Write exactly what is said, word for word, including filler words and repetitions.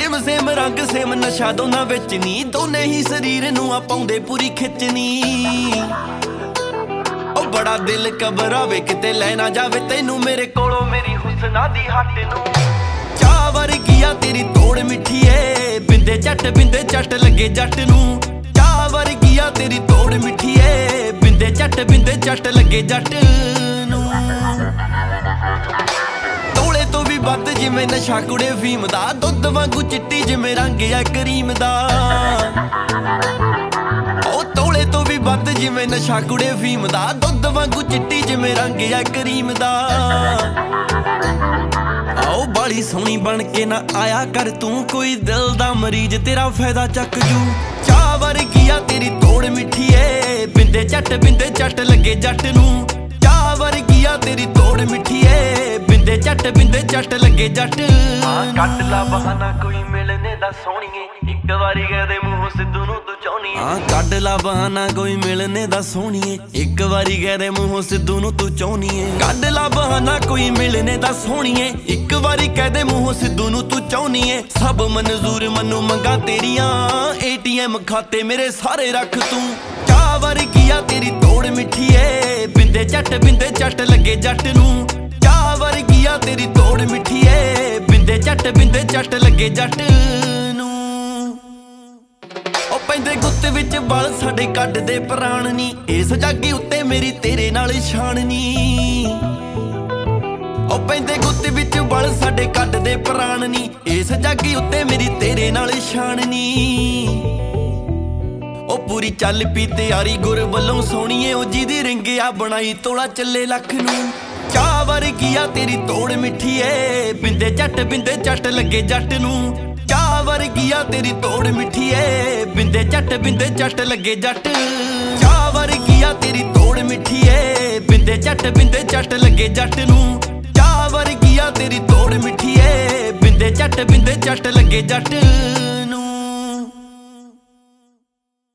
Same same रंग same नशा दोना विच नी, दोने ही शरीर नूं आ पाउंदे पूरी खिचनी। ओ बड़ा दिल घबरावे किते लै ना जावे तैनू मेरे कोलों मेरी हुस्ना दी हट नूं। चाह वर्गी आ तेरी तोड़ मिठी ए, बिंदे झट बिंदे झट लगे जट नूं। चाह वर्गी आ तेरी तोड़ मिठी ए, बिंदे झट बिंदे झट लगे जट नूं। तोले तो भी बद जिवें नशा कुड़े फीम दा, दुध वांगू चिट्टी जिवें रंग आ करीम दा। ओ तोले तो भी बद जिवें नशा कुड़े फीम दा, दुध वांगू चिट्टी जिवें रंग आ करीम दा। आओ बाली सोहनी बन के ना आया कर तू, कोई दिल दा मरीज तेरा फायदा चक जू। चाह वर्गी आ तेरी तोड़ मिठी ए, बिंदे झट बिंदे झट लगे जट नूं। चाह वर्गी आ तेरी तोड़ मिठी ए, बिंदे झट बिंदे झट लगे जट। कट ला बहाना कोई मिलने दा सोहणीए, इक वारी कह दे मूंहों सिद्धू नूं तू चाहुंदी ऐ। हां कट ला बहाना कोई मिलने दा सोहणीए, इक वारी कह दे मूंहों सिद्धू नूं तू चाहुंदी ऐ। कट ला बहाना कोई मिलने दा सोहणीए, इक वारी कह दे मूंहों सिद्धू नूं तू चाहुंदी ऐ। सब मंजूर मन्नू मंगा तेरियां, ए टी एम खाते मेरे सारे रख तू। चाह वर्गी आ तेरी तोड़ मिठी ए, बिंदे झट बिंदे झट लगे जट नूं। चाह वर्गी आ तेरी तोड़ मिठी ए, बिंदे झट बिंदे झट लगे जट नूं। ओ पैंदे गुੱਤ विच बल साडे कड्डदे प्राण नी, इस जागी उत्ते मेरी तेरे नाल शान नी। ओ पैंदे गुੱਤ विच बल साडे कड्डदे प्राण नी, इस जागी उत्ते मेरी तेरे नाल शान नी। ओ पूरी चल पी तैयारी गुर वल्लों सोहणीए, ओ जिहदी रिंग आ बनाई तोड़ा चले लख नूं। चाह वर्गी आ तेरी तोड़ मिठी ए, बिंदे झट बिंदे झट लगे जट नूं। चाह वर्गी आ तेरी तोड़ मिठी ए, बिंदे झट बिंदे झट लगे जट। चाह वर्गी आ तेरी तोड़ मिठी ए, बिंदे झट बिंदे झट लगे जट नूं। चाह वर्गी आ तेरी तोड़ मिठी ए, बिंदे झट बिंदे झट लगे जट।